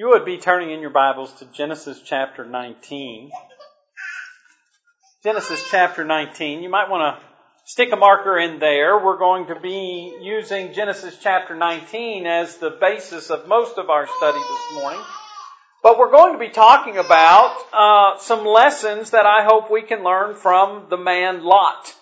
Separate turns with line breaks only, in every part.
You would be turning in your Bibles to Genesis chapter 19. Genesis chapter 19. You might want to stick a marker in there. We're going to be using Genesis chapter 19 as the basis of most of our study this morning. But we're going to be talking about some lessons that I hope we can learn from the man Lot.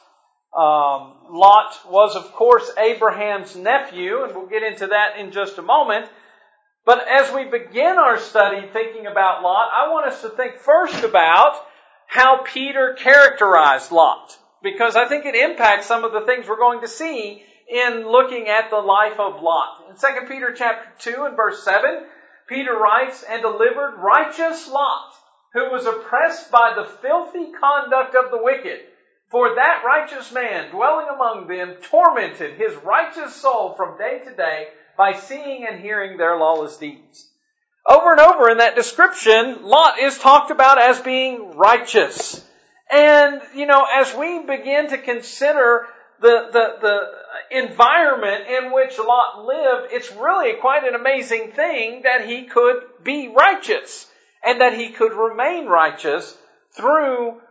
Lot was, of course, Abraham's nephew, and we'll get into that in just a moment. But as we begin our study thinking about Lot, I want us to think first about how Peter characterized Lot, because I think it impacts some of the things we're going to see in looking at the life of Lot. In 2 Peter chapter 2 and verse 7, Peter writes, "And delivered righteous Lot, who was oppressed by the filthy conduct of the wicked. For that righteous man, dwelling among them, tormented his righteous soul from day to day by seeing and hearing their lawless deeds." Over and over in that description, Lot is talked about as being righteous. And, as we begin to consider the environment in which Lot lived, it's really quite an amazing thing that he could be righteous and that he could remain righteous through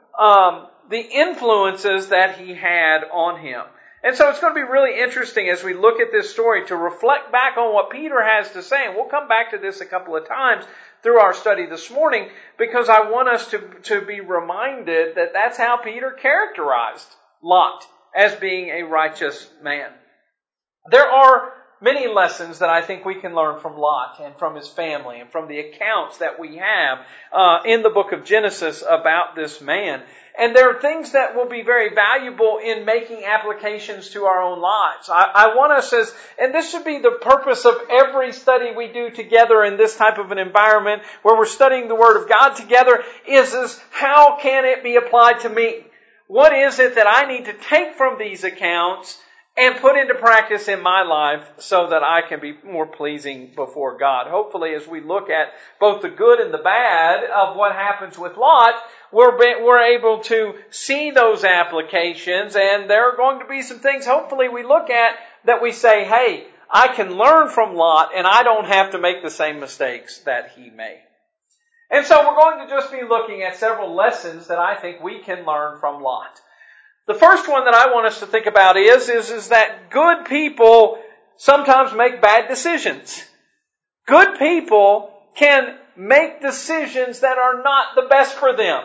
the influences that he had on him. And so it's going to be really interesting as we look at this story to reflect back on what Peter has to say. And we'll come back to this a couple of times through our study this morning, because I want us to be reminded that that's how Peter characterized Lot as being a righteous man. There are many lessons that I think we can learn from Lot and from his family and from the accounts that we have in the book of Genesis about this man. And there are things that will be very valuable in making applications to our own lives. I want us and this should be the purpose of every study we do together in this type of an environment where we're studying the Word of God together, is how can it be applied to me? What is it that I need to take from these accounts and put into practice in my life so that I can be more pleasing before God? Hopefully, as we look at both the good and the bad of what happens with Lot, we're able to see those applications, and there are going to be some things hopefully we look at that we say, hey, I can learn from Lot and I don't have to make the same mistakes that he made. And so we're going to just be looking at several lessons that I think we can learn from Lot. The first one that I want us to think about is that good people sometimes make bad decisions. Good people can make decisions that are not the best for them,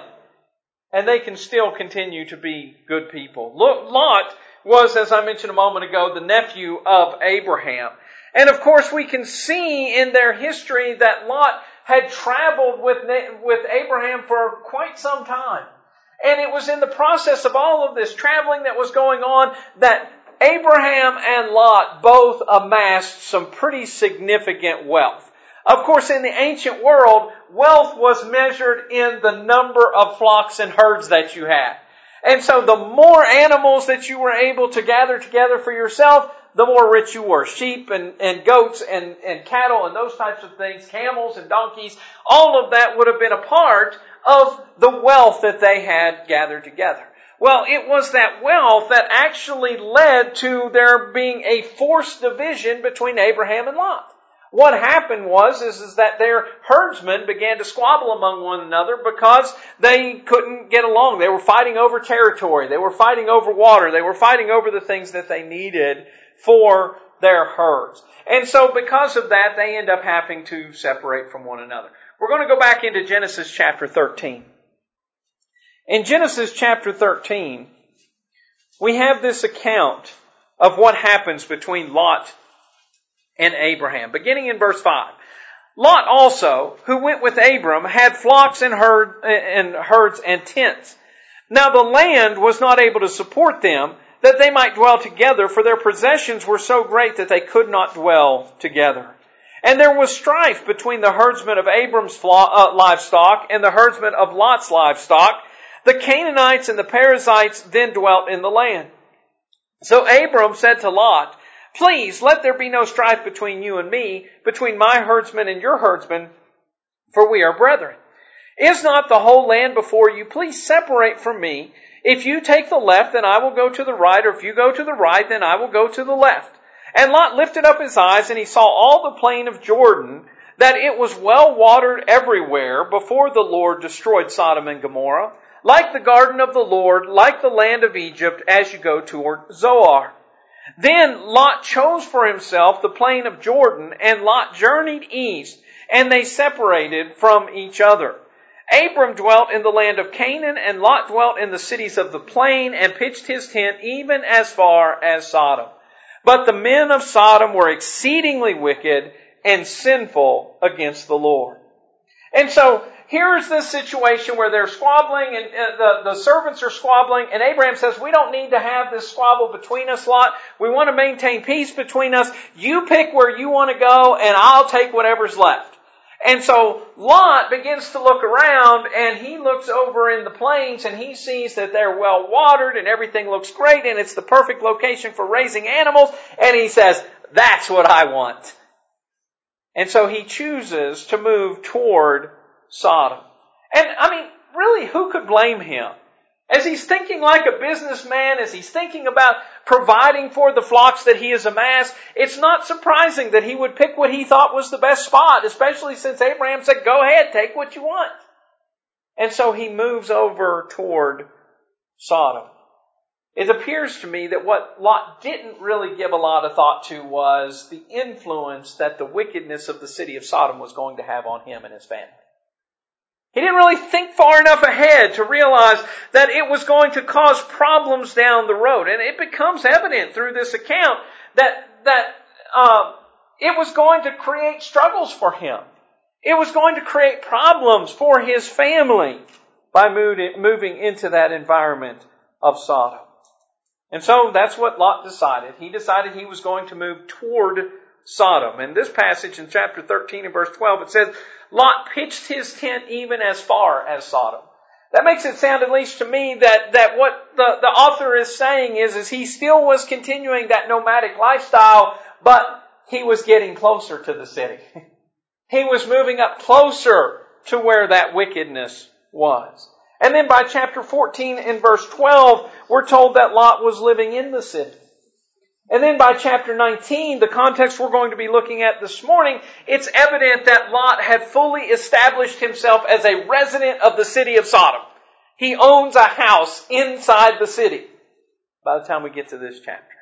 and they can still continue to be good people. Lot was, as I mentioned a moment ago, the nephew of Abraham. And of course we can see in their history that Lot had traveled with Abraham for quite some time. And it was in the process of all of this traveling that was going on that Abraham and Lot both amassed some pretty significant wealth. Of course, in the ancient world, wealth was measured in the number of flocks and herds that you had. And so the more animals that you were able to gather together for yourself, the more rich you were. Sheep and goats and cattle and those types of things, camels and donkeys, all of that would have been a part of the wealth that they had gathered together. Well, it was that wealth that actually led to there being a forced division between Abraham and Lot. What happened was that their herdsmen began to squabble among one another because they couldn't get along. They were fighting over territory. They were fighting over water. They were fighting over the things that they needed for their herds. And so because of that, they end up having to separate from one another. We're going to go back into Genesis chapter 13. In Genesis chapter 13, we have this account of what happens between Lot and Abraham. Beginning in verse 5. Lot also, who went with Abram, had flocks and herds and tents. Now the land was not able to support them, that they might dwell together, for their possessions were so great that they could not dwell together. And there was strife between the herdsmen of Abram's livestock and the herdsmen of Lot's livestock. The Canaanites and the Perizzites then dwelt in the land. So Abram said to Lot, "Please, let there be no strife between you and me, between my herdsmen and your herdsmen, for we are brethren. Is not the whole land before you? Please separate from me. If you take the left, then I will go to the right, or if you go to the right, then I will go to the left." And Lot lifted up his eyes, and he saw all the plain of Jordan, that it was well watered everywhere before the Lord destroyed Sodom and Gomorrah, like the garden of the Lord, like the land of Egypt, as you go toward Zoar. Then Lot chose for himself the plain of Jordan, and Lot journeyed east, and they separated from each other. Abram dwelt in the land of Canaan, and Lot dwelt in the cities of the plain, and pitched his tent even as far as Sodom. But the men of Sodom were exceedingly wicked and sinful against the Lord. And so, here's this situation where they're squabbling, and the servants are squabbling, and Abraham says, we don't need to have this squabble between us, Lot. We want to maintain peace between us. You pick where you want to go, and I'll take whatever's left. And so Lot begins to look around, and he looks over in the plains, and he sees that they're well watered, and everything looks great, and it's the perfect location for raising animals, and he says, that's what I want. And so he chooses to move toward Sodom. And really, who could blame him? As he's thinking like a businessman, as he's thinking about providing for the flocks that he has amassed, it's not surprising that he would pick what he thought was the best spot, especially since Abraham said, go ahead, take what you want. And so he moves over toward Sodom. It appears to me that what Lot didn't really give a lot of thought to was the influence that the wickedness of the city of Sodom was going to have on him and his family. He didn't really think far enough ahead to realize that it was going to cause problems down the road. And it becomes evident through this account that it was going to create struggles for him. It was going to create problems for his family by moving into that environment of Sodom. And so that's what Lot decided. He decided he was going to move toward Sodom. In this passage in chapter 13 and verse 12, it says, Lot pitched his tent even as far as Sodom. That makes it sound, at least to me, that what the author is saying is he still was continuing that nomadic lifestyle, but he was getting closer to the city. He was moving up closer to where that wickedness was. And then by chapter 14 and verse 12, we're told that Lot was living in the city. And then by chapter 19, the context we're going to be looking at this morning, it's evident that Lot had fully established himself as a resident of the city of Sodom. He owns a house inside the city by the time we get to this chapter.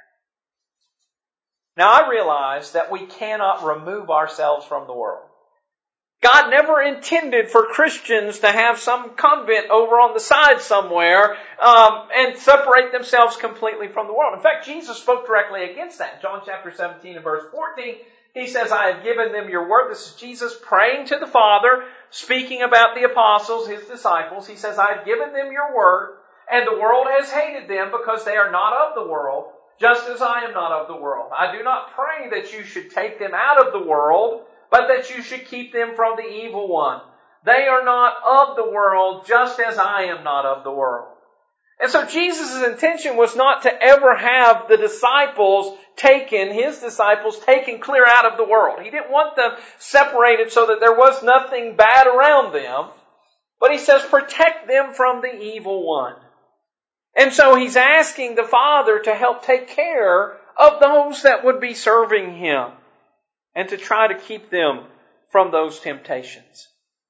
Now I realize that we cannot remove ourselves from the world. God never intended for Christians to have some convent over on the side somewhere and separate themselves completely from the world. In fact, Jesus spoke directly against that. In John chapter 17 and verse 14, He says, I have given them your word. This is Jesus praying to the Father, speaking about the apostles, His disciples. He says, I have given them your word, and the world has hated them because they are not of the world, just as I am not of the world. I do not pray that you should take them out of the world, but that you should keep them from the evil one. They are not of the world, just as I am not of the world. And so Jesus' intention was not to ever have the disciples His disciples taken clear out of the world. He didn't want them separated so that there was nothing bad around them. But He says, protect them from the evil one. And so He's asking the Father to help take care of those that would be serving Him, and to try to keep them from those temptations.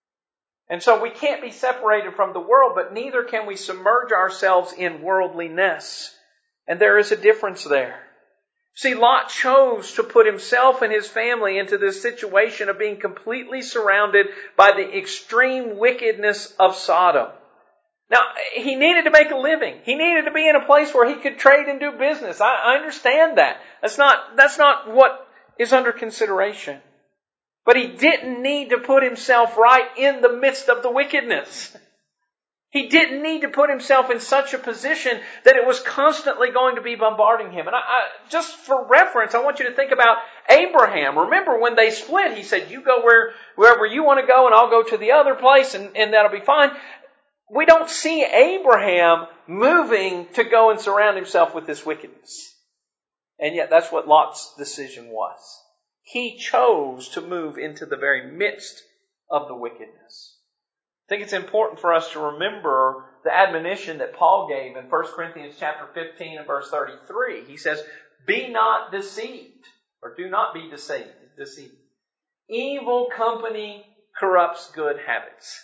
And so we can't be separated from the world, but neither can we submerge ourselves in worldliness. And there is a difference there. See, Lot chose to put himself and his family into this situation of being completely surrounded by the extreme wickedness of Sodom. Now, he needed to make a living. He needed to be in a place where he could trade and do business. I understand that. That's not what is under consideration. But he didn't need to put himself right in the midst of the wickedness. He didn't need to put himself in such a position that it was constantly going to be bombarding him. And just for reference, I want you to think about Abraham. Remember when they split, he said, you go wherever you want to go and I'll go to the other place and that'll be fine. We don't see Abraham moving to go and surround himself with this wickedness. And yet that's what Lot's decision was. He chose to move into the very midst of the wickedness. I think it's important for us to remember the admonition that Paul gave in 1 Corinthians chapter 15 and verse 33. He says, be not deceived, or do not be deceived. Evil company corrupts good habits.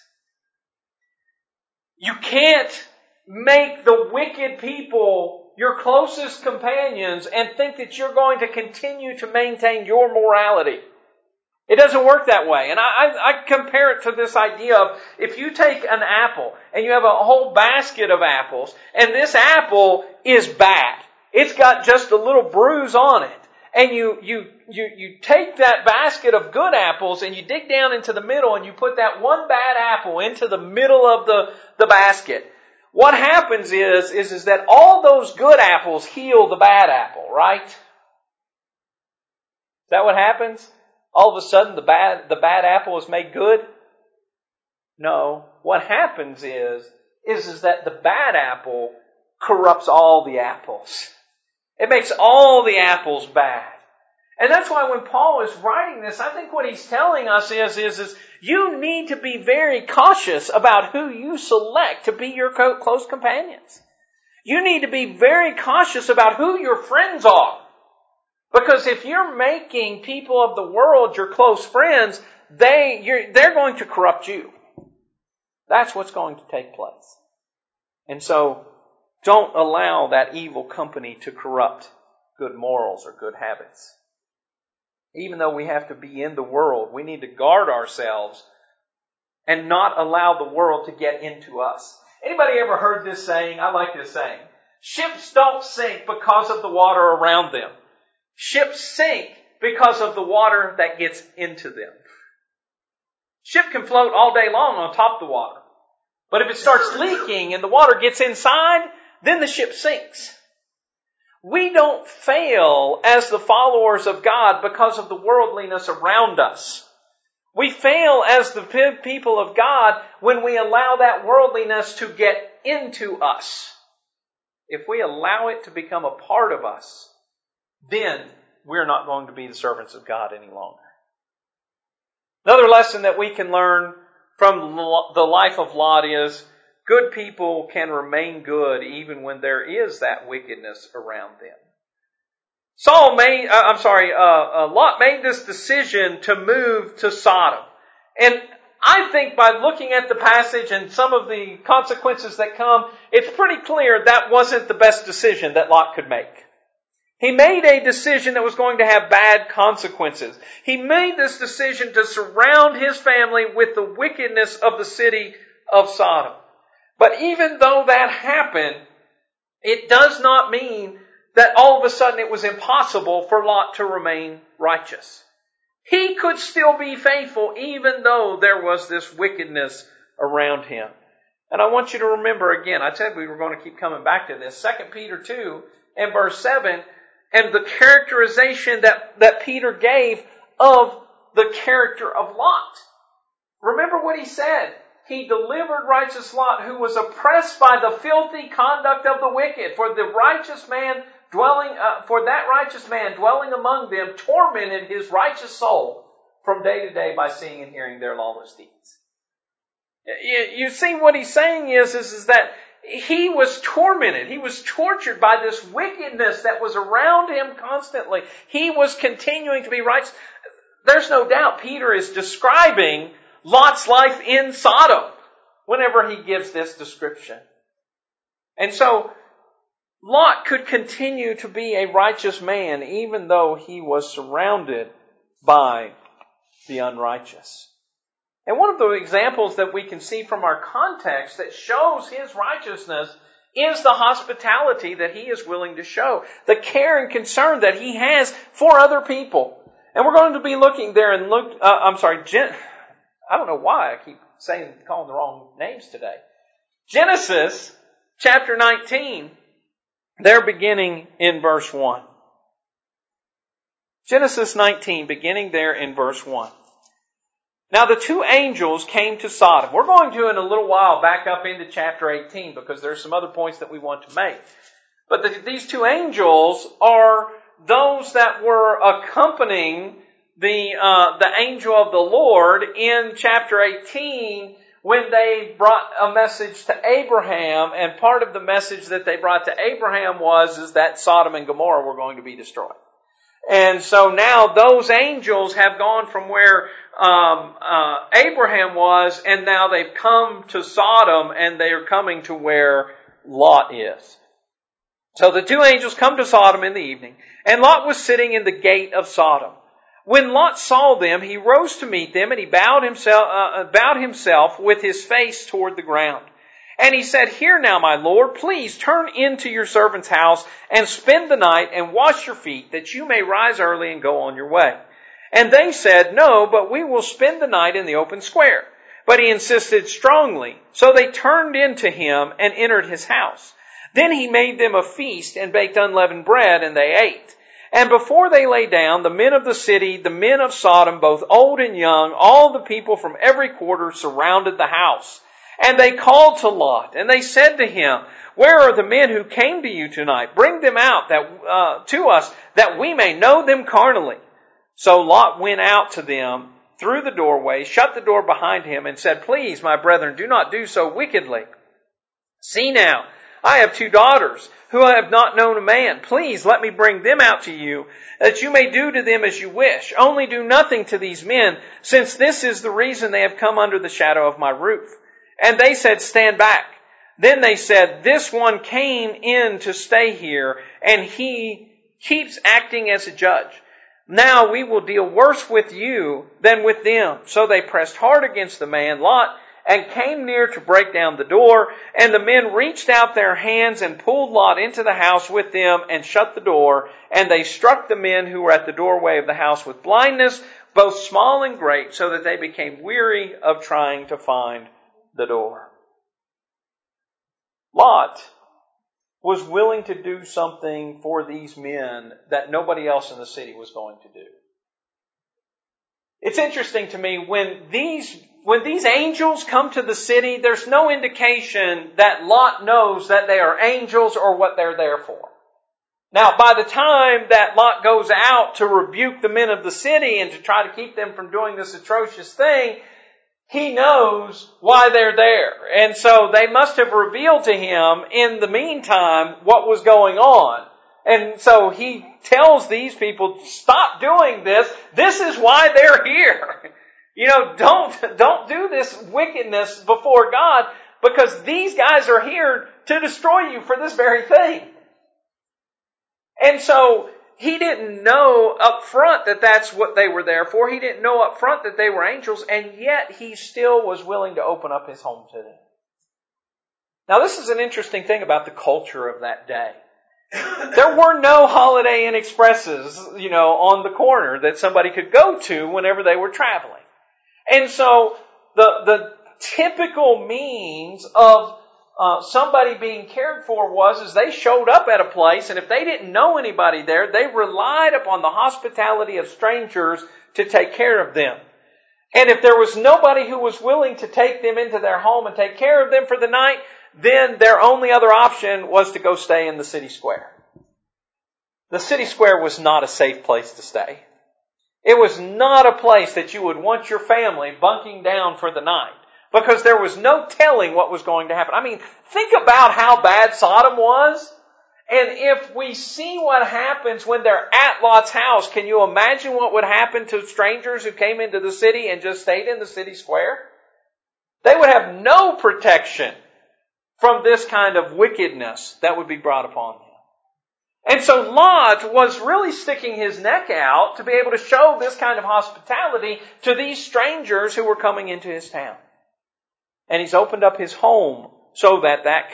You can't make the wicked people your closest companions and think that you're going to continue to maintain your morality. It doesn't work that way. And I compare it to this idea of if you take an apple and you have a whole basket of apples and this apple is bad. It's got just a little bruise on it. And you take that basket of good apples and you dig down into the middle and you put that one bad apple into the middle of the basket. What happens is that all those good apples heal the bad apple, right? Is that what happens? All of a sudden the bad apple is made good? No. What happens is that the bad apple corrupts all the apples. It makes all the apples bad. And that's why when Paul is writing this, I think what he's telling us is you need to be very cautious about who you select to be your close companions. You need to be very cautious about who your friends are. Because if you're making people of the world your close friends, they're going to corrupt you. That's what's going to take place. And so, don't allow that evil company to corrupt good morals or good habits. Even though we have to be in the world, we need to guard ourselves and not allow the world to get into us. Anybody ever heard this saying? I like this saying. Ships don't sink because of the water around them. Ships sink because of the water that gets into them. Ship can float all day long on top of the water. But if it starts leaking and the water gets inside, then the ship sinks. We don't fail as the followers of God because of the worldliness around us. We fail as the people of God when we allow that worldliness to get into us. If we allow it to become a part of us, then we're not going to be the servants of God any longer. Another lesson that we can learn from the life of Lot is good people can remain good even when there is that wickedness around them. Lot made this decision to move to Sodom. And I think by looking at the passage and some of the consequences that come, it's pretty clear that wasn't the best decision that Lot could make. He made a decision that was going to have bad consequences. He made this decision to surround his family with the wickedness of the city of Sodom. But even though that happened, it does not mean that all of a sudden it was impossible for Lot to remain righteous. He could still be faithful even though there was this wickedness around him. And I want you to remember again, I said we were going to keep coming back to this, 2 Peter 2 and verse 7, and the characterization that Peter gave of the character of Lot. Remember what he said. He delivered righteous Lot, who was oppressed by the filthy conduct of the wicked. For that righteous man dwelling among them tormented his righteous soul from day to day by seeing and hearing their lawless deeds. You see what he's saying is that he was tormented. He was tortured by this wickedness that was around him constantly. He was continuing to be righteous. There's no doubt Peter is describing Lot's life in Sodom whenever he gives this description. And so Lot could continue to be a righteous man even though he was surrounded by the unrighteous. And one of the examples that we can see from our context that shows his righteousness is the hospitality that he is willing to show, the care and concern that he has for other people. And we're going to be looking there and I don't know why I keep calling the wrong names today. Genesis chapter 19, they're beginning in verse 1. Genesis 19, beginning there in verse 1. Now the two angels came to Sodom. We're going to, in a little while, back up into chapter 18 because there's some other points that we want to make. But these two angels are those that were accompanying the angel of the Lord in chapter 18 when they brought a message to Abraham, and part of the message that they brought to Abraham is that Sodom and Gomorrah were going to be destroyed. And so now those angels have gone from where Abraham was, and now they've come to Sodom, and they are coming to where Lot is. So the two angels come to Sodom in the evening, and Lot was sitting in the gate of Sodom. When Lot saw them, he rose to meet them, and he bowed himself with his face toward the ground. And he said, "Hear now, my Lord, please turn into your servant's house and spend the night and wash your feet, that you may rise early and go on your way." And they said, "No, but we will spend the night in the open square." But he insisted strongly. So they turned into him and entered his house. Then he made them a feast and baked unleavened bread, and they ate. And before they lay down, the men of the city, the men of Sodom, both old and young, all the people from every quarter surrounded the house. And they called to Lot, and they said to him, "Where are the men who came to you tonight? Bring them out to us, that we may know them carnally." So Lot went out to them through the doorway, shut the door behind him, and said, "Please, my brethren, do not do so wickedly. See now, I have 2 daughters who have not known a man. Please let me bring them out to you, that you may do to them as you wish. Only do nothing to these men, since this is the reason they have come under the shadow of my roof." And they said, "Stand back." Then they said, "This one came in to stay here, and he keeps acting as a judge. Now we will deal worse with you than with them." So they pressed hard against the man Lot, and came near to break down the door. And the men reached out their hands and pulled Lot into the house with them and shut the door. And they struck the men who were at the doorway of the house with blindness, both small and great, so that they became weary of trying to find the door. Lot was willing to do something for these men that nobody else in the city was going to do. It's interesting to me, when these angels come to the city, there's no indication that Lot knows that they are angels or what they're there for. Now, by the time that Lot goes out to rebuke the men of the city and to try to keep them from doing this atrocious thing, he knows why they're there. And so they must have revealed to him in the meantime what was going on. And so he tells these people, "Stop doing this. This is why they're here. Don't do this wickedness before God, because these guys are here to destroy you for this very thing." And so he didn't know up front that that's what they were there for. He didn't know up front that they were angels, and yet he still was willing to open up his home to them. Now, this is an interesting thing about the culture of that day. There were no Holiday Inn Expresses, on the corner that somebody could go to whenever they were traveling. And so the typical means of somebody being cared for was they showed up at a place, and if they didn't know anybody there, they relied upon the hospitality of strangers to take care of them. And if there was nobody who was willing to take them into their home and take care of them for the night, then their only other option was to go stay in the city square. The city square was not a safe place to stay. It was not a place that you would want your family bunking down for the night, because there was no telling what was going to happen. I mean, think about how bad Sodom was. And if we see what happens when they're at Lot's house, can you imagine what would happen to strangers who came into the city and just stayed in the city square? They would have no protection from this kind of wickedness that would be brought upon them. And so Lot was really sticking his neck out to be able to show this kind of hospitality to these strangers who were coming into his town. And he's opened up his home so that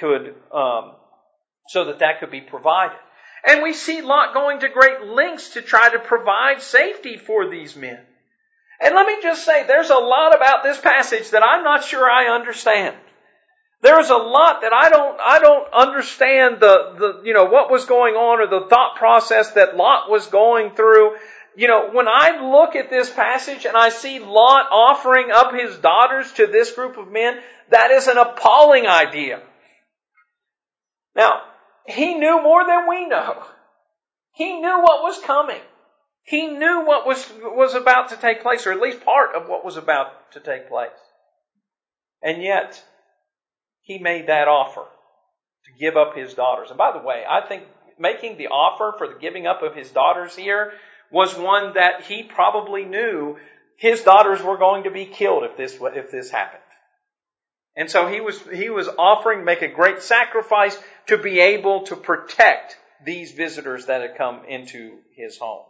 could be provided. And we see Lot going to great lengths to try to provide safety for these men. And let me just say, there's a lot about this passage that I'm not sure I understand. There's a lot that I don't understand what was going on, or the thought process that Lot was going through. When I look at this passage and I see Lot offering up his daughters to this group of men, that is an appalling idea. Now, he knew more than we know. He knew what was coming. He knew what was about to take place, or at least part of what was about to take place. And yet, he made that offer to give up his daughters. And by the way, I think making the offer for the giving up of his daughters here was one that he probably knew his daughters were going to be killed if this happened. And so he was offering to make a great sacrifice to be able to protect these visitors that had come into his home.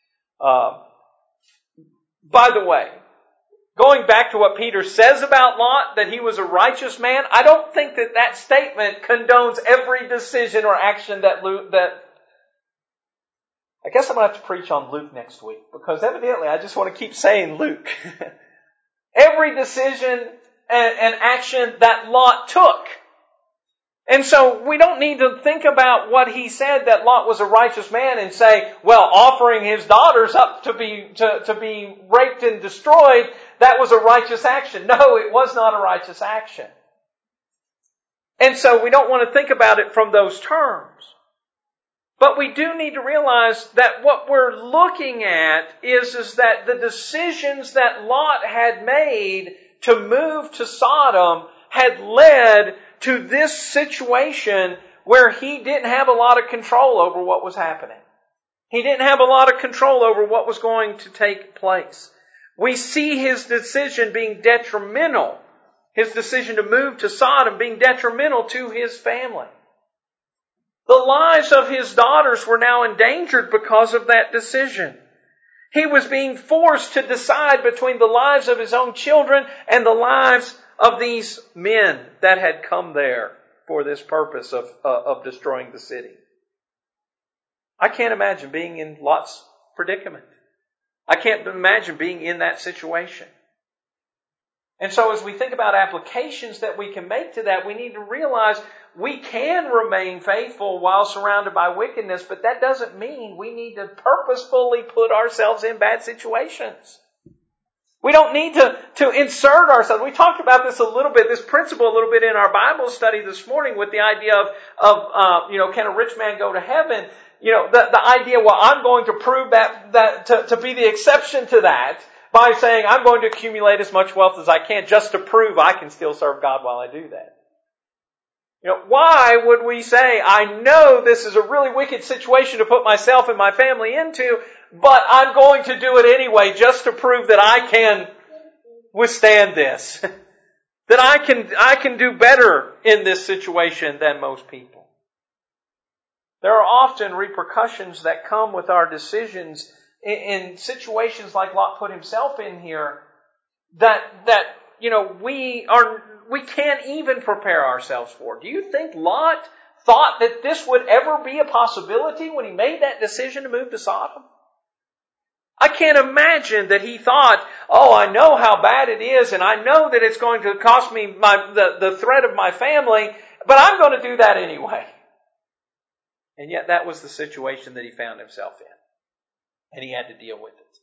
By the way, going back to what Peter says about Lot, that he was a righteous man, I don't think that statement condones every decision or action that I guess I'm going to have to preach on Luke next week, because evidently I just want to keep saying Luke. Every decision and action that Lot took. And so we don't need to think about what he said, that Lot was a righteous man, and say, well, offering his daughters up to be raped and destroyed, that was a righteous action. No, it was not a righteous action. And so we don't want to think about it from those terms. But we do need to realize that what we're looking at is that the decisions that Lot had made to move to Sodom had led to this situation where he didn't have a lot of control over what was happening. He didn't have a lot of control over what was going to take place. We see his decision being detrimental. His decision to move to Sodom being detrimental to his family. The lives of his daughters were now endangered because of that decision. He was being forced to decide between the lives of his own children and the lives of these men that had come there for this purpose of destroying the city. I can't imagine being in Lot's predicament. I can't imagine being in that situation. And so as we think about applications that we can make to that, we need to realize we can remain faithful while surrounded by wickedness, but that doesn't mean we need to purposefully put ourselves in bad situations. We don't need to insert ourselves. We talked about this this principle a little bit in our Bible study this morning with the idea of can a rich man go to heaven? The idea, well, I'm going to prove that to be the exception to that by saying I'm going to accumulate as much wealth as I can just to prove I can still serve God while I do that. Why would we say, I know this is a really wicked situation to put myself and my family into, but I'm going to do it anyway just to prove that I can withstand this. That I can do better in this situation than most people. There are often repercussions that come with our decisions in situations like Lot put himself in here that we can't even prepare ourselves for. Do you think Lot thought that this would ever be a possibility when he made that decision to move to Sodom? I can't imagine that he thought, I know how bad it is, and I know that it's going to cost me the threat of my family, but I'm going to do that anyway. And yet that was the situation that he found himself in. And he had to deal with it.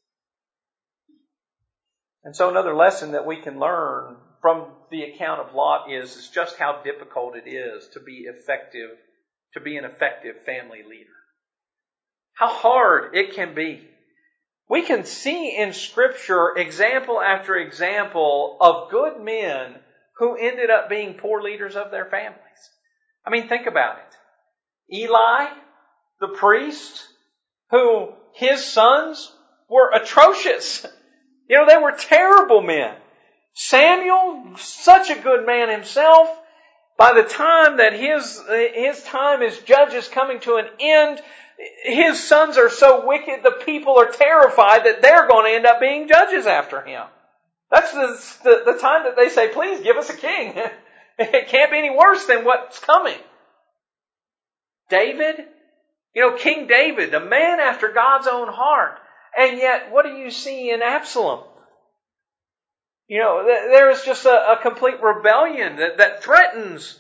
And so another lesson that we can learn from the account of Lot is just how difficult it is to be an effective family leader. How hard it can be. We can see in Scripture example after example of good men who ended up being poor leaders of their families. I mean, think about it. Eli, the priest, who his sons were atrocious. They were terrible men. Samuel, such a good man himself. By the time that his time as judge is coming to an end, his sons are so wicked, the people are terrified that they're going to end up being judges after him. That's the time that they say, please give us a king. It can't be any worse than what's coming. David, King David, the man after God's own heart. And yet, what do you see in Absalom? There is just a complete rebellion that threatens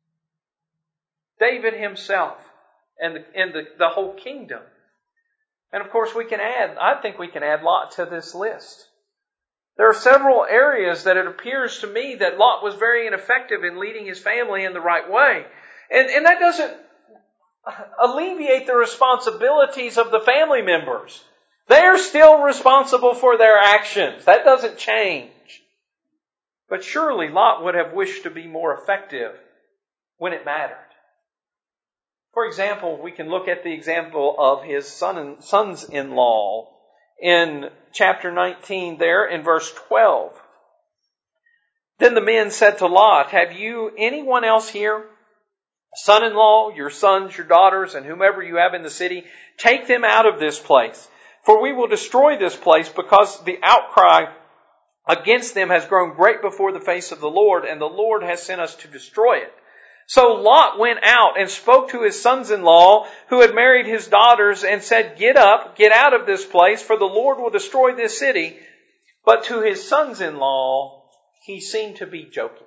David himself and the whole kingdom. And of course I think we can add Lot to this list. There are several areas that it appears to me that Lot was very ineffective in leading his family in the right way. And that doesn't alleviate the responsibilities of the family members. They're still responsible for their actions. That doesn't change. But surely Lot would have wished to be more effective when it mattered. For example, we can look at the example of his sons-in-law in chapter 19 there in verse 12. Then the men said to Lot, "Have you anyone else here? Son-in-law, your sons, your daughters, and whomever you have in the city, take them out of this place. For we will destroy this place because the outcry against them has grown great before the face of the Lord, and the Lord has sent us to destroy it." So Lot went out and spoke to his sons-in-law who had married his daughters and said, "Get up, get out of this place, for the Lord will destroy this city." But to his sons-in-law, he seemed to be joking.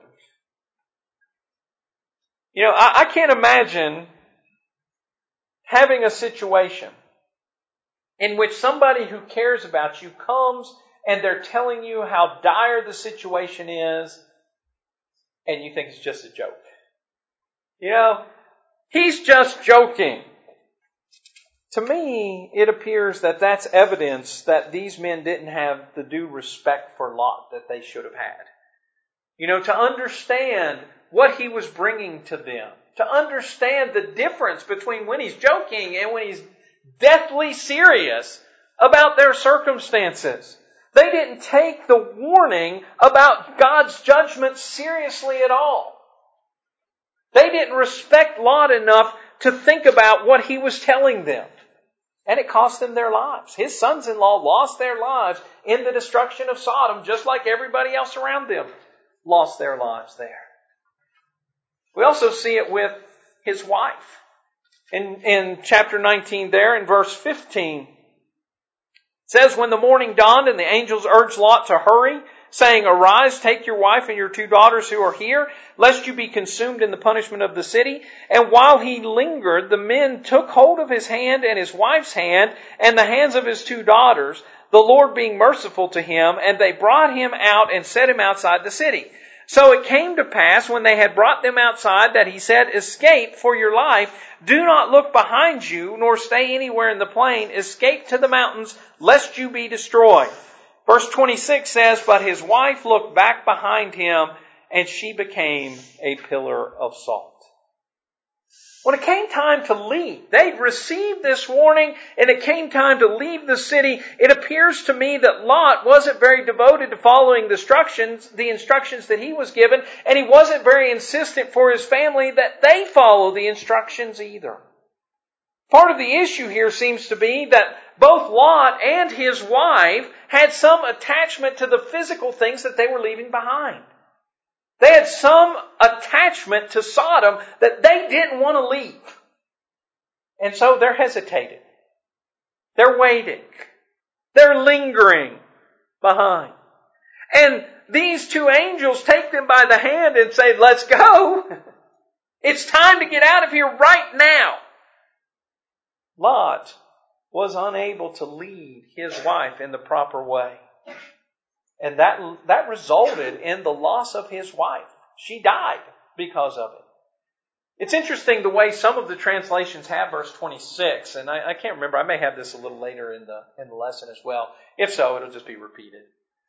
You know, I can't imagine having a situation in which somebody who cares about you comes and they're telling you how dire the situation is, and you think it's just a joke. You know, he's just joking. To me, it appears that that's evidence that these men didn't have the due respect for Lot that they should have had. You know, to understand what he was bringing to them, to understand the difference between when he's joking and when he's deathly serious about their circumstances. They didn't take the warning about God's judgment seriously at all. They didn't respect Lot enough to think about what he was telling them. And it cost them their lives. His sons-in-law lost their lives in the destruction of Sodom, just like everybody else around them lost their lives there. We also see it with his wife. In chapter 19 there, in verse 15, it says, "When the morning dawned and the angels urged Lot to hurry, saying, 'Arise, take your wife and your 2 daughters who are here, lest you be consumed in the punishment of the city.' And while he lingered, the men took hold of his hand and his wife's hand and the hands of his 2 daughters, the Lord being merciful to him, and they brought him out and set him outside the city. So it came to pass, when they had brought them outside, that he said, 'Escape for your life. Do not look behind you, nor stay anywhere in the plain. Escape to the mountains, lest you be destroyed.' Verse 26 says, 'But his wife looked back behind him, and she became a pillar of salt.'" When it came time to leave, they'd received this warning, and it came time to leave the city. It appears to me that Lot wasn't very devoted to following the instructions that he was given, and he wasn't very insistent for his family that they follow the instructions either. Part of the issue here seems to be that both Lot and his wife had some attachment to the physical things that they were leaving behind. They had some attachment to Sodom that they didn't want to leave. And so they're hesitating. They're waiting. They're lingering behind. And these 2 angels take them by the hand and say, "Let's go. It's time to get out of here right now." Lot was unable to lead his wife in the proper way. And that resulted in the loss of his wife. She died because of it. It's interesting the way some of the translations have verse 26, and I can't remember. I may have this a little later in the lesson as well. If so, it'll just be repeated.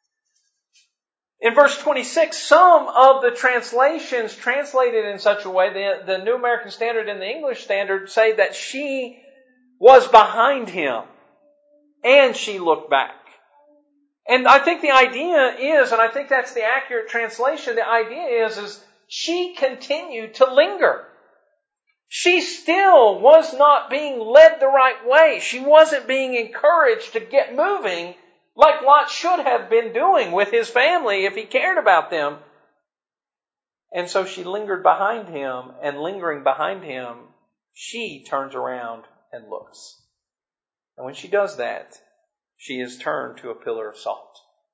In verse 26, some of the translations translated in such a way, the New American Standard and the English Standard say that she was behind him and she looked back. And I think the idea is, and I think that's the accurate translation, the idea is she continued to linger. She still was not being led the right way. She wasn't being encouraged to get moving like Lot should have been doing with his family if he cared about them. And so she lingered behind him, and lingering behind him, she turns around and looks. And when she does that, she is turned to a pillar of salt.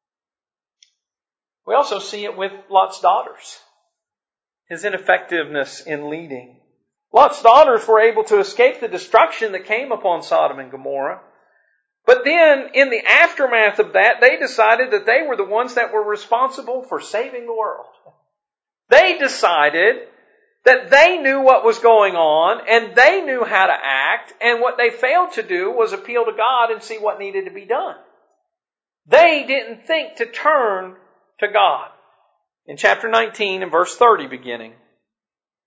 We also see it with Lot's daughters. His ineffectiveness in leading. Lot's daughters were able to escape the destruction that came upon Sodom and Gomorrah. But then, in the aftermath of that, they decided that they were the ones that were responsible for saving the world. They decided that they knew what was going on, and they knew how to act, and what they failed to do was appeal to God and see what needed to be done. They didn't think to turn to God. In chapter 19 and verse 30 beginning,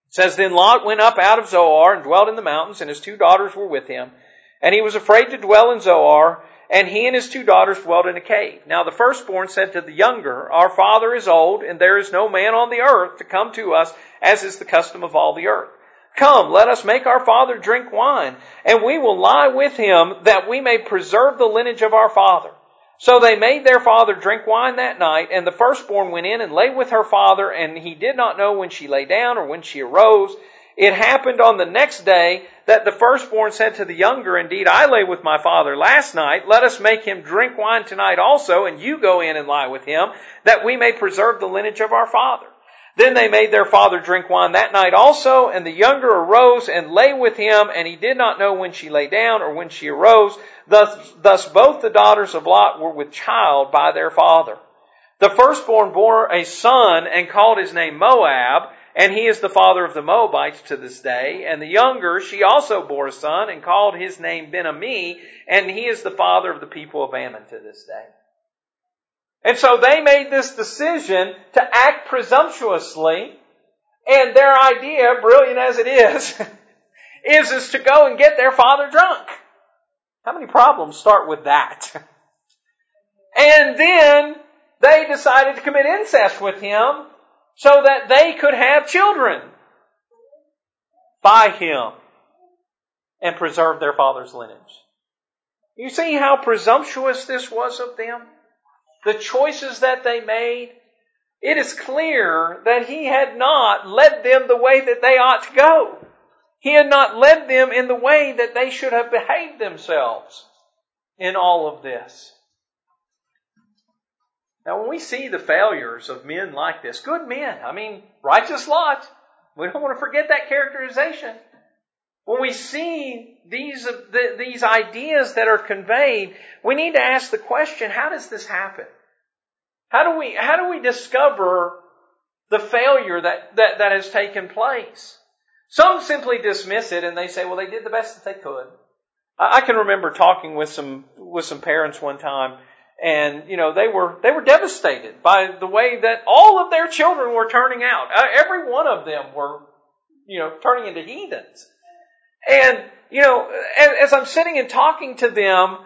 It says, Then Lot went up out of Zoar and dwelt in the mountains, and his 2 daughters were with him. And he was afraid to dwell in Zoar, and he and his 2 daughters dwelt in a cave. Now the firstborn said to the younger, Our father is old, and there is no man on the earth to come to us, as is the custom of all the earth. Come, let us make our father drink wine, and we will lie with him, that we may preserve the lineage of our father. So they made their father drink wine that night, and the firstborn went in and lay with her father, and he did not know when she lay down or when she arose. It happened on the next day that the firstborn said to the younger, Indeed, I lay with my father last night. Let us make him drink wine tonight also, and you go in and lie with him, that we may preserve the lineage of our father. Then they made their father drink wine that night also, and the younger arose and lay with him, and he did not know when she lay down or when she arose. Thus both the daughters of Lot were with child by their father. The firstborn bore a son and called his name Moab, and he is the father of the Moabites to this day. And the younger, she also bore a son and called his name Ben-Ammi, and he is the father of the people of Ammon to this day. And so they made this decision to act presumptuously, and their idea, brilliant as it is to go and get their father drunk. How many problems start with that? And then they decided to commit incest with him so that they could have children by him and preserve their father's lineage. You see how presumptuous this was of them? The choices that they made, it is clear that he had not led them the way that they ought to go. He had not led them in the way that they should have behaved themselves in all of this. Now, when we see the failures of men like this, good men, righteous Lot, we don't want to forget that characterization. When we see these ideas that are conveyed, we need to ask the question, how does this happen? How do we discover the failure that has taken place? Some simply dismiss it and they say, well, they did the best that they could. I can remember talking with some parents one time, and they were devastated by the way that all of their children were turning out. Every one of them were turning into heathens. And as I'm sitting and talking to them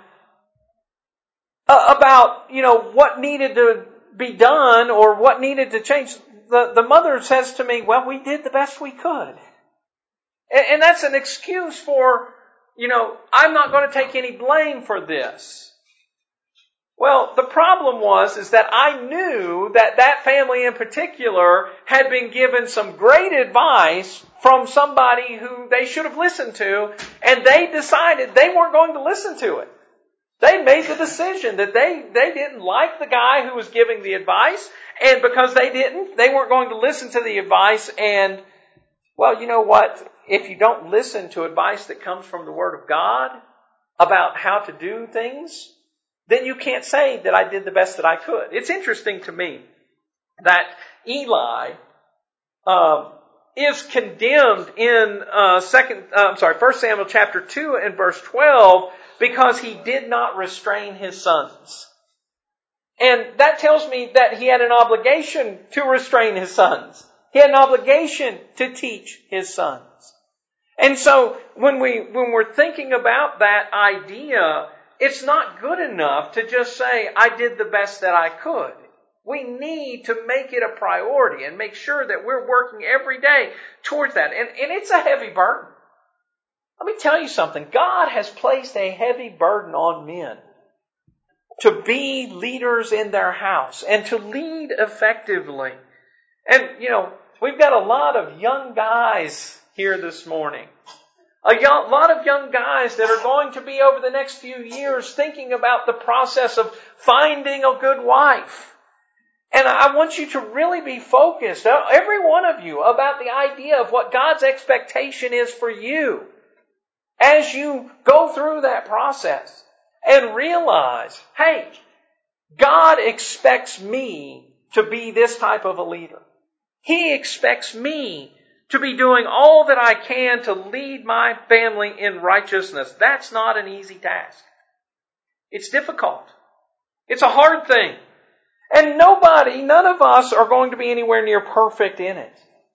about what needed to be done or what needed to change, the mother says to me, well, we did the best we could. And that's an excuse for, I'm not going to take any blame for this. Well, the problem is that I knew that family in particular had been given some great advice from somebody who they should have listened to, and they decided they weren't going to listen to it. They made the decision that they didn't like the guy who was giving the advice, and because they weren't going to listen to the advice. And, well, you know what? If you don't listen to advice that comes from the Word of God about how to do things, then you can't say that I did the best that I could. It's interesting to me that Eli is condemned in 1 Samuel chapter 2 and verse 12 because he did not restrain his sons. And that tells me that he had an obligation to restrain his sons. He had an obligation to teach his sons. And so when we're thinking about that idea, it's not good enough to just say, I did the best that I could. We need to make it a priority and make sure that we're working every day towards that. And it's a heavy burden. Let me tell you something. God has placed a heavy burden on men to be leaders in their house and to lead effectively. And, we've got a lot of young guys here this morning. A lot of young guys that are going to be over the next few years thinking about the process of finding a good wife. And I want you to really be focused, every one of you, about the idea of what God's expectation is for you as you go through that process. And realize, hey, God expects me to be this type of a leader. He expects me to be doing all that I can to lead my family in righteousness. That's not an easy task. It's difficult. It's a hard thing. And none of us are going to be anywhere near perfect in it.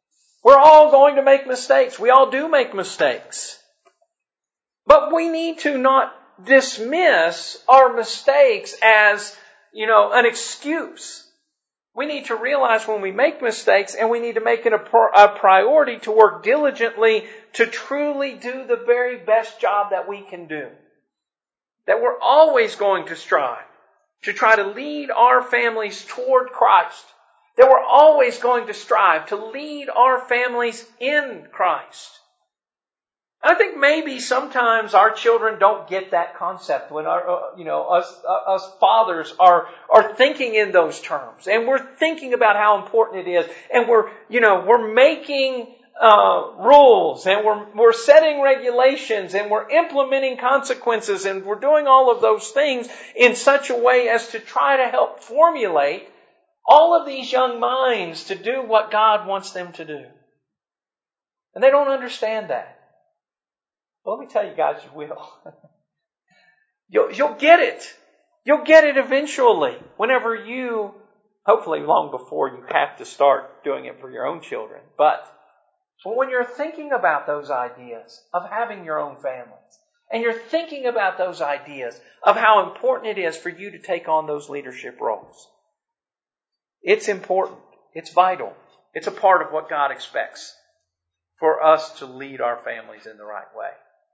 We're all going to make mistakes. We all do make mistakes. But we need to not dismiss our mistakes as, an excuse. We need to realize when we make mistakes, and we need to make it a priority to work diligently to truly do the very best job that we can do. That we're always going to strive to try to lead our families toward Christ. That we're always going to strive to lead our families in Christ. I think maybe sometimes our children don't get that concept when us fathers are thinking in those terms, and we're thinking about how important it is, and we're making rules, and we're setting regulations, and we're implementing consequences, and we're doing all of those things in such a way as to try to help formulate all of these young minds to do what God wants them to do. And they don't understand that. Well, let me tell you guys, you will. You'll get it. You'll get it eventually. Whenever you, hopefully long before you have to start doing it for your own children. But when you're thinking about those ideas of having your own families, and you're thinking about those ideas of how important it is for you to take on those leadership roles, it's important. It's vital. It's a part of what God expects for us to lead our families in the right way.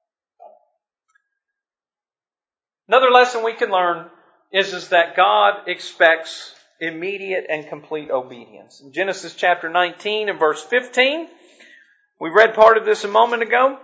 Another lesson we can learn is that God expects immediate and complete obedience. In Genesis chapter 19 and verse 15, we read part of this a moment ago.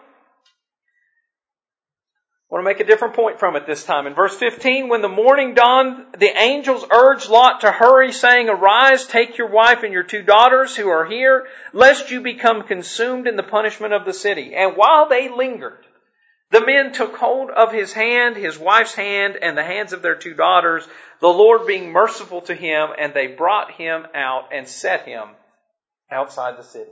I want to make a different point from it this time. In verse 15, when the morning dawned, the angels urged Lot to hurry, saying, "Arise, take your wife and your 2 daughters who are here, lest you become consumed in the punishment of the city." And while they lingered, the men took hold of his hand, his wife's hand, and the hands of their 2 daughters, the Lord being merciful to him, and they brought him out and set him outside the city.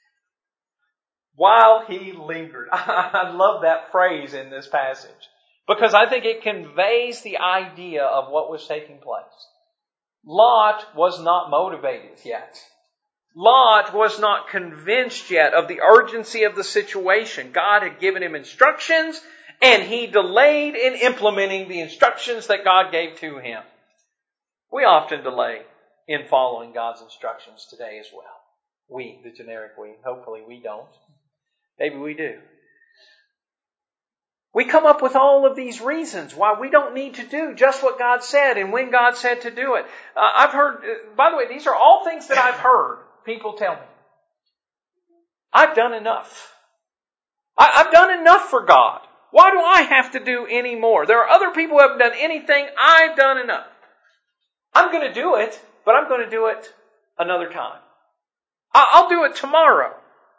While he lingered. I love that phrase in this passage, because I think it conveys the idea of what was taking place. Lot was not motivated yet. Lot was not convinced yet of the urgency of the situation. God had given him instructions, and he delayed in implementing the instructions that God gave to him. We often delay in following God's instructions today as well. We, the generic we. Hopefully we don't. Maybe we do. We come up with all of these reasons why we don't need to do just what God said and when God said to do it. I've heard, by the way, these are all things that I've heard people tell me. I've done enough. I've done enough for God. Why do I have to do any more? There are other people who haven't done anything. I've done enough. I'm going to do it, but I'm going to do it another time. I'll do it tomorrow.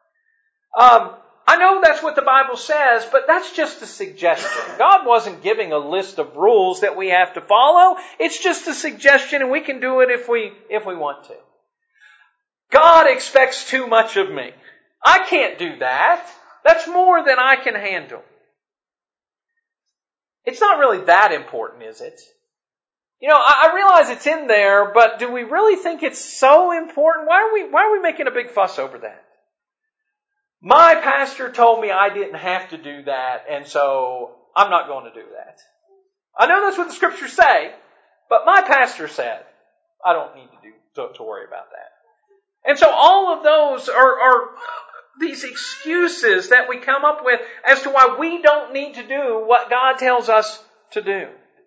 I know that's what the Bible says, but that's just a suggestion. God wasn't giving a list of rules that we have to follow. It's just a suggestion, and we can do it if we want to. God expects too much of me. I can't do that. That's more than I can handle. It's not really that important, is it? I realize it's in there, but do we really think it's so important? Why are we making a big fuss over that? My pastor told me I didn't have to do that, and so I'm not going to do that. I know that's what the scriptures say, but my pastor said I don't need to worry about that. And so all of those are these excuses that we come up with as to why we don't need to do what God tells us to do.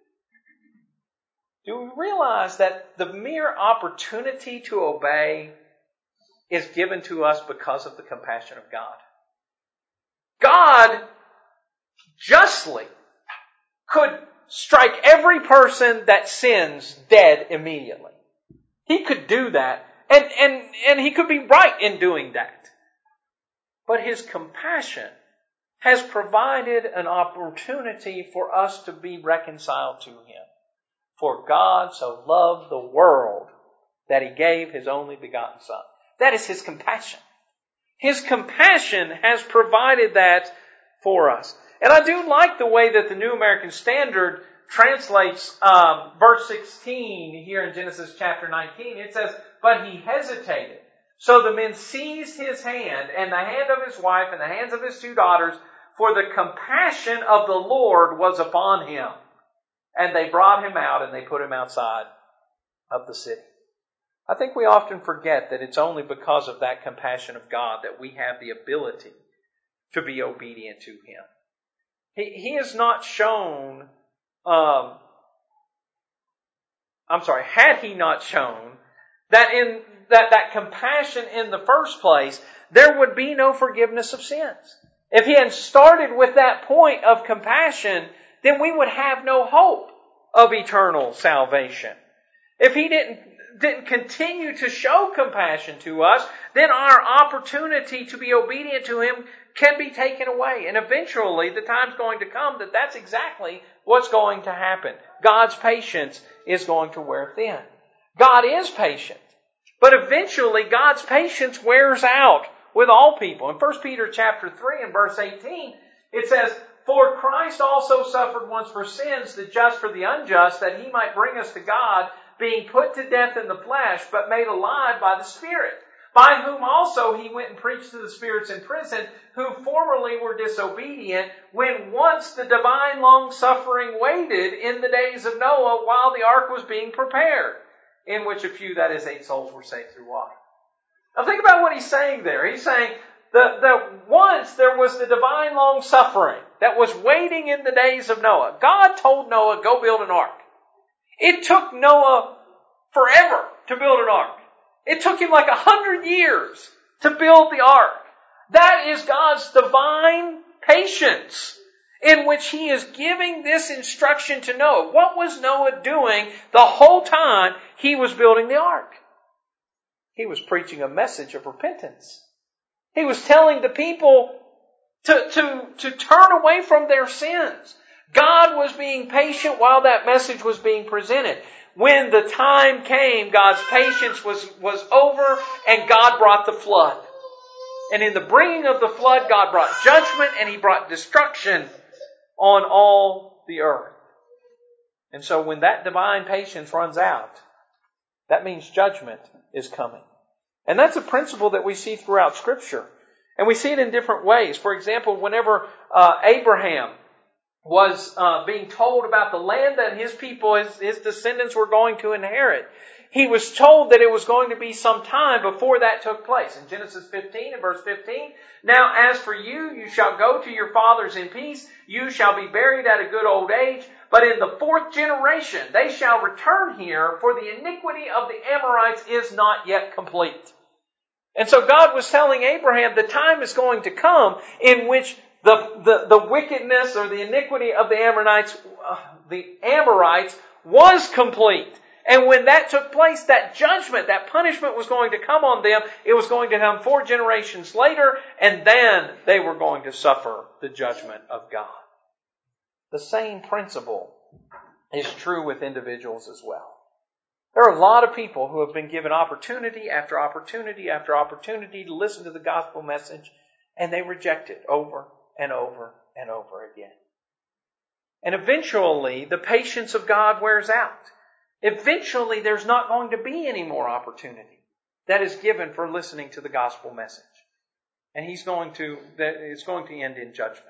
Do we realize that the mere opportunity to obey is given to us because of the compassion of God? God justly could strike every person that sins dead immediately. He could do that, and he could be right in doing that. But His compassion has provided an opportunity for us to be reconciled to Him. For God so loved the world that He gave His only begotten Son. That is His compassion. His compassion has provided that for us. And I do like the way that the New American Standard translates verse 16 here in Genesis chapter 19. It says, "But he hesitated." So the men seized his hand and the hand of his wife and the hands of his 2 daughters, for the compassion of the Lord was upon him. And they brought him out and they put him outside of the city. I think we often forget that it's only because of that compassion of God that we have the ability to be obedient to Him. He has not shown, had He not shown that in that compassion in the first place, there would be no forgiveness of sins. If He had started with that point of compassion, then we would have no hope of eternal salvation. If He didn't continue to show compassion to us, then our opportunity to be obedient to Him can be taken away. And eventually, the time's going to come that that's exactly what's going to happen. God's patience is going to wear thin. God is patient. But eventually, God's patience wears out with all people. In 1 Peter chapter 3 and verse 18, it says, "For Christ also suffered once for sins, the just for the unjust, that He might bring us to God, being put to death in the flesh, but made alive by the Spirit, by whom also He went and preached to the spirits in prison, who formerly were disobedient, when once the divine long-suffering waited in the days of Noah while the ark was being prepared, in which a few, that is 8 souls, were saved through water." Now think about what he's saying there. He's saying that once there was the divine long-suffering that was waiting in the days of Noah. God told Noah, go build an ark. It took Noah forever to build an ark. It took him like 100 years to build the ark. That is God's divine patience in which He is giving this instruction to Noah. What was Noah doing the whole time he was building the ark? He was preaching a message of repentance. He was telling the people to turn away from their sins. God was being patient while that message was being presented. When the time came, God's patience was over and God brought the flood. And in the bringing of the flood, God brought judgment and He brought destruction on all the earth. And so when that divine patience runs out, that means judgment is coming. And that's a principle that we see throughout Scripture. And we see it in different ways. For example, whenever Abraham was being told about the land that his people, his descendants were going to inherit, he was told that it was going to be some time before that took place. In Genesis 15 and verse 15, "Now as for you, you shall go to your fathers in peace. You shall be buried at a good old age. But in the 4th generation, they shall return here, for the iniquity of the Amorites is not yet complete." And so God was telling Abraham the time is going to come in which the wickedness or the iniquity of the Amorites was complete. And when that took place, that judgment, that punishment was going to come on them. It was going to come 4 generations later, and then they were going to suffer the judgment of God. The same principle is true with individuals as well. There are a lot of people who have been given opportunity after opportunity after opportunity to listen to the gospel message, and they reject it over and over and over again. And eventually, the patience of God wears out. Eventually, there's not going to be any more opportunity that is given for listening to the gospel message. And it's going to end in judgment.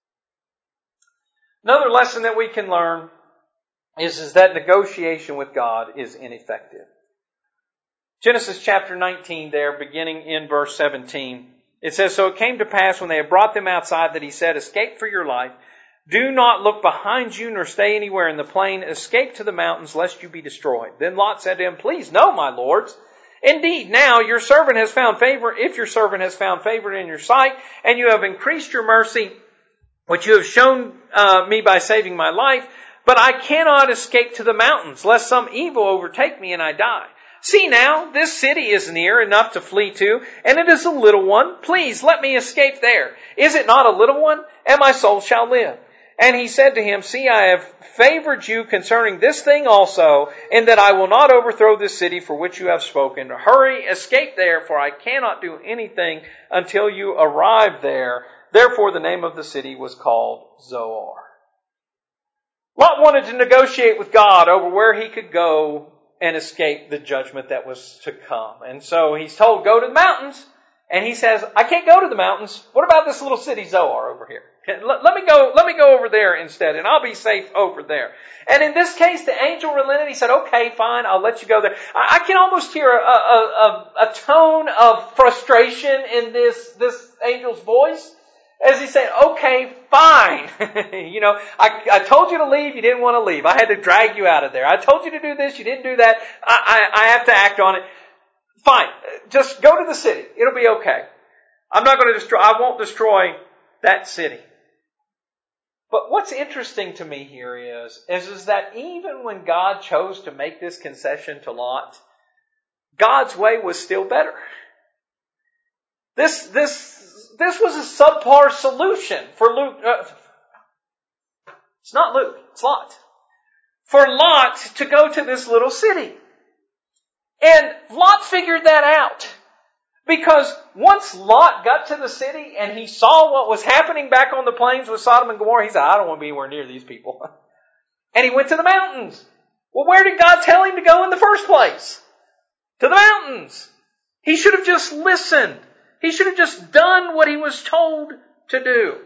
Another lesson that we can learn is that negotiation with God is ineffective. Genesis chapter 19 there, beginning in verse 17, it says, "So it came to pass when they had brought them outside that He said, 'Escape for your life. Do not look behind you, nor stay anywhere in the plain. Escape to the mountains, lest you be destroyed.' Then Lot said to him, 'Please, no, my lords. Indeed, now your servant has found favor, if your servant has found favor in your sight, and you have increased your mercy, which you have shown me by saving my life. But I cannot escape to the mountains, lest some evil overtake me and I die. See now, this city is near enough to flee to, and it is a little one. Please let me escape there. Is it not a little one? And my soul shall live.' And he said to him, 'See, I have favored you concerning this thing also, in that I will not overthrow this city for which you have spoken. Hurry, escape there, for I cannot do anything until you arrive there.' Therefore the name of the city was called Zoar." Lot wanted to negotiate with God over where he could go and escape the judgment that was to come. And so he's told, go to the mountains. And he says, I can't go to the mountains. What about this little city Zoar over here? Let me go over there instead, and I'll be safe over there. And in this case, the angel relented. He said, okay, fine, I'll let you go there. I can almost hear a tone of frustration in this angel's voice as he said, okay, fine. I told you to leave, you didn't want to leave. I had to drag you out of there. I told you to do this, you didn't do that. I have to act on it. Fine, just go to the city. It'll be okay. I won't destroy that city. But what's interesting to me here is that even when God chose to make this concession to Lot, God's way was still better. This was a subpar solution for Luke. It's not Luke, it's Lot. For Lot to go to this little city. And Lot figured that out. Because once Lot got to the city and he saw what was happening back on the plains with Sodom and Gomorrah, he said, I don't want to be anywhere near these people. And he went to the mountains. Well, where did God tell him to go in the first place? To the mountains. He should have just listened. He should have just done what he was told to do.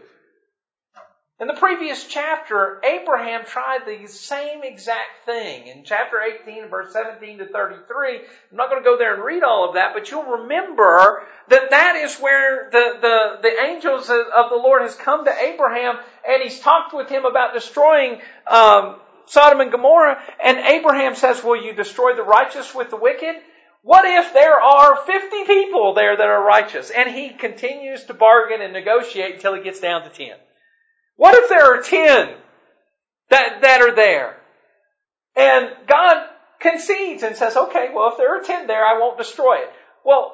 In the previous chapter, Abraham tried the same exact thing. In chapter 18, verse 17 to 33, I'm not going to go there and read all of that, but you'll remember that is where the angels of the Lord has come to Abraham, and he's talked with him about destroying Sodom and Gomorrah, and Abraham says, will you destroy the righteous with the wicked? What if there are 50 people there that are righteous? And he continues to bargain and negotiate until he gets down to 10. What if there are 10 that are there? And God concedes and says, okay, well, if there are 10 there, I won't destroy it. Well,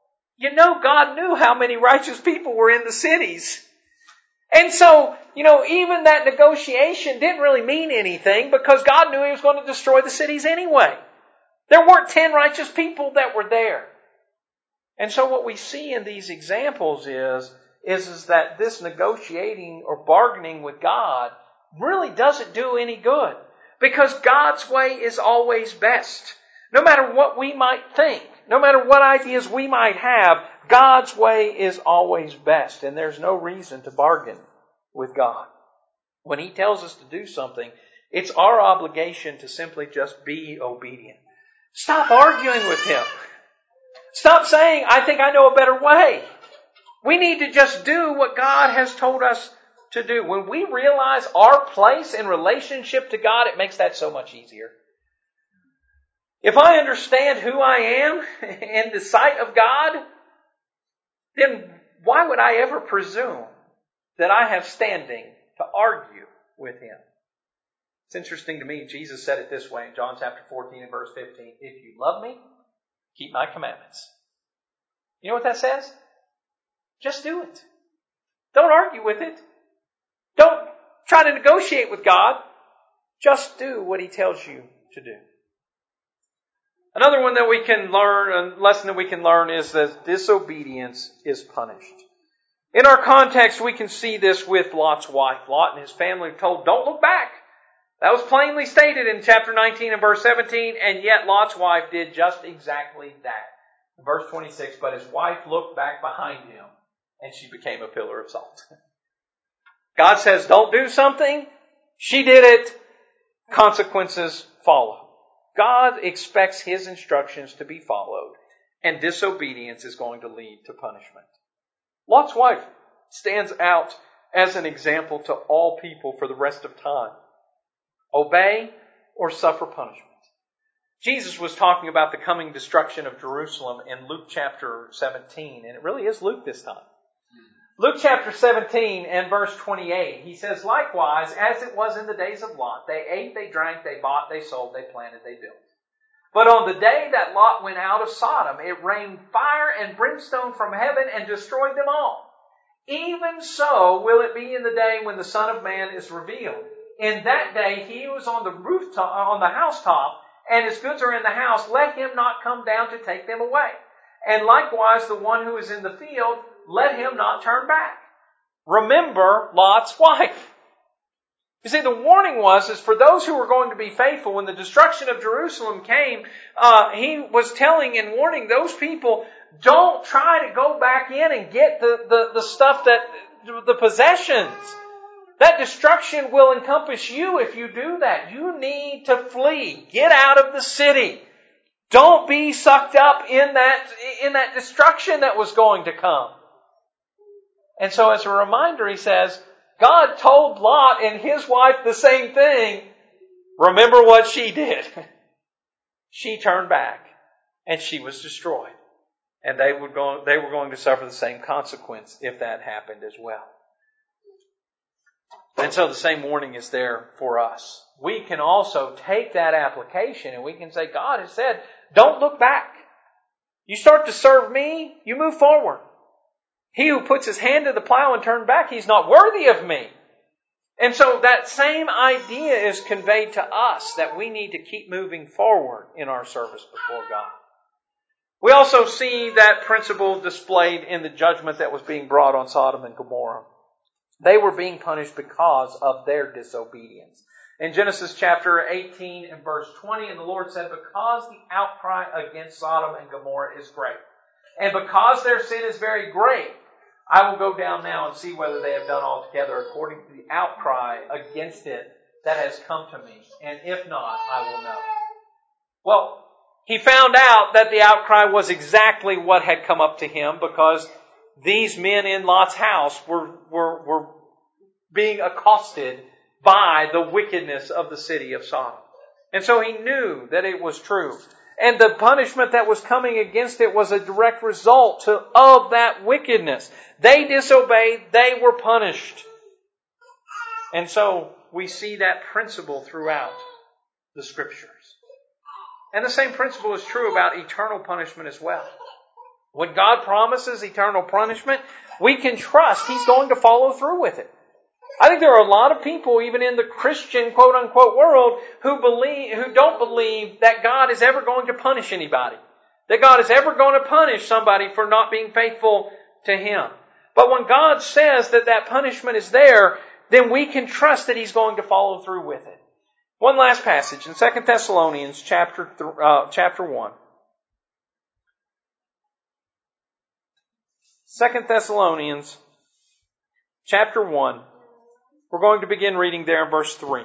God knew how many righteous people were in the cities. And so, even that negotiation didn't really mean anything because God knew He was going to destroy the cities anyway. There weren't 10 righteous people that were there. And so what we see in these examples is that this negotiating or bargaining with God really doesn't do any good. Because God's way is always best. No matter what we might think, no matter what ideas we might have, God's way is always best. And there's no reason to bargain with God. When He tells us to do something, it's our obligation to simply just be obedient. Stop arguing with Him. Stop saying, I think I know a better way. We need to just do what God has told us to do. When we realize our place in relationship to God, it makes that so much easier. If I understand who I am in the sight of God, then why would I ever presume that I have standing to argue with Him? It's interesting to me, Jesus said it this way in John chapter 14 and verse 15. If you love me, keep my commandments. You know what that says? Just do it. Don't argue with it. Don't try to negotiate with God. Just do what He tells you to do. Another one that we can learn, a lesson that we can learn is that disobedience is punished. In our context, we can see this with Lot's wife. Lot and his family are told, don't look back. That was plainly stated in chapter 19 and verse 17, and yet Lot's wife did just exactly that. In verse 26, but his wife looked back behind him, and she became a pillar of salt. God says, don't do something. She did it. Consequences follow. God expects His instructions to be followed, and disobedience is going to lead to punishment. Lot's wife stands out as an example to all people for the rest of time. Obey or suffer punishment. Jesus was talking about the coming destruction of Jerusalem in Luke chapter 17, and it really is Luke this time. Luke chapter 17 and verse 28, He says, likewise, as it was in the days of Lot, they ate, they drank, they bought, they sold, they planted, they built. But on the day that Lot went out of Sodom, it rained fire and brimstone from heaven and destroyed them all. Even so will it be in the day when the Son of Man is revealed. In that day he was on the rooftop, on the housetop, and his goods are in the house. Let him not come down to take them away. And likewise the one who is in the field, let him not turn back. Remember Lot's wife. You see, the warning is for those who were going to be faithful. When the destruction of Jerusalem came, he was telling and warning those people, don't try to go back in and get the stuff the possessions. That destruction will encompass you if you do that. You need to flee. Get out of the city. Don't be sucked up in that destruction that was going to come. And so as a reminder, he says, God told Lot and his wife the same thing. Remember what she did. She turned back and she was destroyed. And they were going to suffer the same consequence if that happened as well. And so the same warning is there for us. We can also take that application and we can say, God has said, don't look back. You start to serve me, you move forward. He who puts his hand to the plow and turns back, he's not worthy of me. And so that same idea is conveyed to us, that we need to keep moving forward in our service before God. We also see that principle displayed in the judgment that was being brought on Sodom and Gomorrah. They were being punished because of their disobedience. In Genesis chapter 18 and verse 20, and the Lord said, because the outcry against Sodom and Gomorrah is great, and because their sin is very great, I will go down now and see whether they have done altogether according to the outcry against it that has come to me. And if not, I will know. Well, he found out that the outcry was exactly what had come up to him, because these men in Lot's house were being accosted by the wickedness of the city of Sodom. And so he knew that it was true. And the punishment that was coming against it was a direct result of that wickedness. They disobeyed, they were punished. And so we see that principle throughout the Scriptures. And the same principle is true about eternal punishment as well. When God promises eternal punishment, we can trust He's going to follow through with it. I think there are a lot of people, even in the Christian quote-unquote world, who don't believe that God is ever going to punish anybody. That God is ever going to punish somebody for not being faithful to Him. But when God says that punishment is there, then we can trust that He's going to follow through with it. One last passage in 2 Thessalonians chapter 1. 2 Thessalonians chapter 1. We're going to begin reading there in verse 3.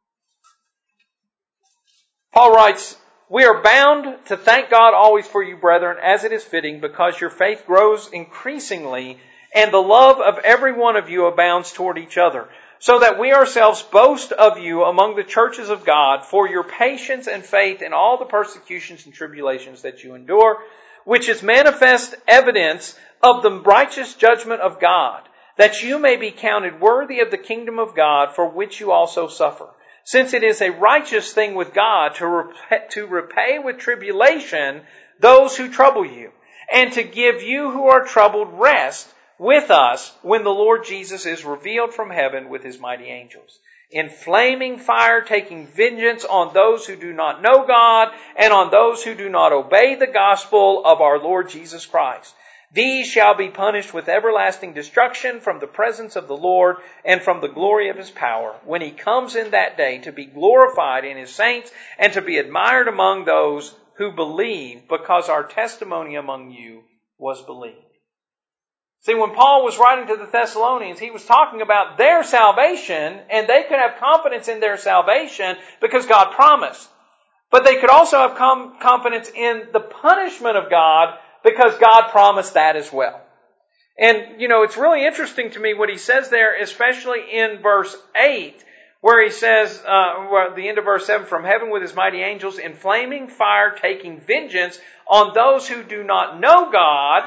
Paul writes, we are bound to thank God always for you, brethren, as it is fitting, because your faith grows increasingly, and the love of every one of you abounds toward each other, so that we ourselves boast of you among the churches of God for your patience and faith in all the persecutions and tribulations that you endure, which is manifest evidence of the righteous judgment of God, that you may be counted worthy of the kingdom of God, for which you also suffer. Since it is a righteous thing with God to repay with tribulation those who trouble you, and to give you who are troubled rest with us when the Lord Jesus is revealed from heaven with His mighty angels, in flaming fire, taking vengeance on those who do not know God and on those who do not obey the gospel of our Lord Jesus Christ. These shall be punished with everlasting destruction from the presence of the Lord and from the glory of His power, when He comes in that day to be glorified in His saints and to be admired among those who believe, because our testimony among you was believed. See, when Paul was writing to the Thessalonians, he was talking about their salvation, and they could have confidence in their salvation because God promised. But they could also have confidence in the punishment of God, because God promised that as well. And, it's really interesting to me what he says there, especially in verse 8, where he says, the end of verse 7, from heaven with His mighty angels in flaming fire taking vengeance on those who do not know God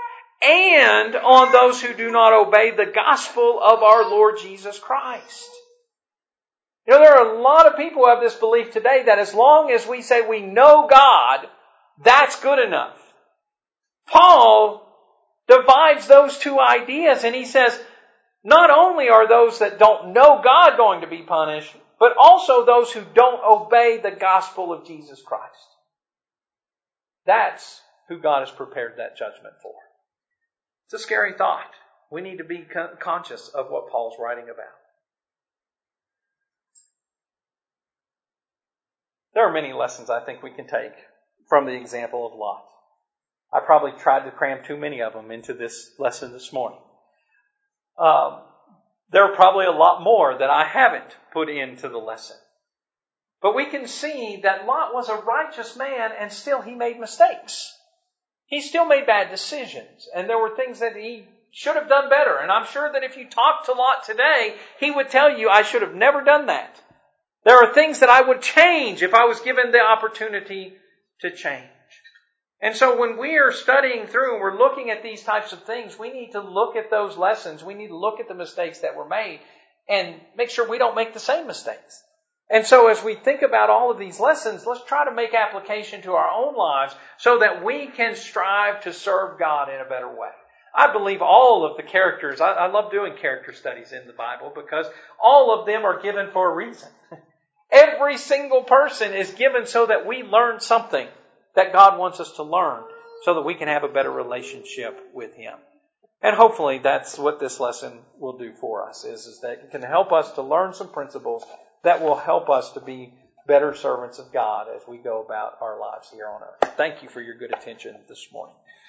and on those who do not obey the gospel of our Lord Jesus Christ. There are a lot of people who have this belief today that as long as we say we know God, that's good enough. Paul divides those two ideas, and he says, not only are those that don't know God going to be punished, but also those who don't obey the gospel of Jesus Christ. That's who God has prepared that judgment for. It's a scary thought. We need to be conscious of what Paul's writing about. There are many lessons I think we can take from the example of Lot. I probably tried to cram too many of them into this lesson this morning. There are probably a lot more that I haven't put into the lesson. But we can see that Lot was a righteous man and still he made mistakes. He still made bad decisions. And there were things that he should have done better. And I'm sure that if you talk to Lot today, he would tell you, I should have never done that. There are things that I would change if I was given the opportunity to change. And so when we are studying through and we're looking at these types of things, we need to look at those lessons. We need to look at the mistakes that were made and make sure we don't make the same mistakes. And so as we think about all of these lessons, let's try to make application to our own lives so that we can strive to serve God in a better way. I believe all of the characters, I love doing character studies in the Bible because all of them are given for a reason. Every single person is given so that we learn something that God wants us to learn so that we can have a better relationship with Him. And hopefully that's what this lesson will do for us, is that it can help us to learn some principles that will help us to be better servants of God as we go about our lives here on earth. Thank you for your good attention this morning.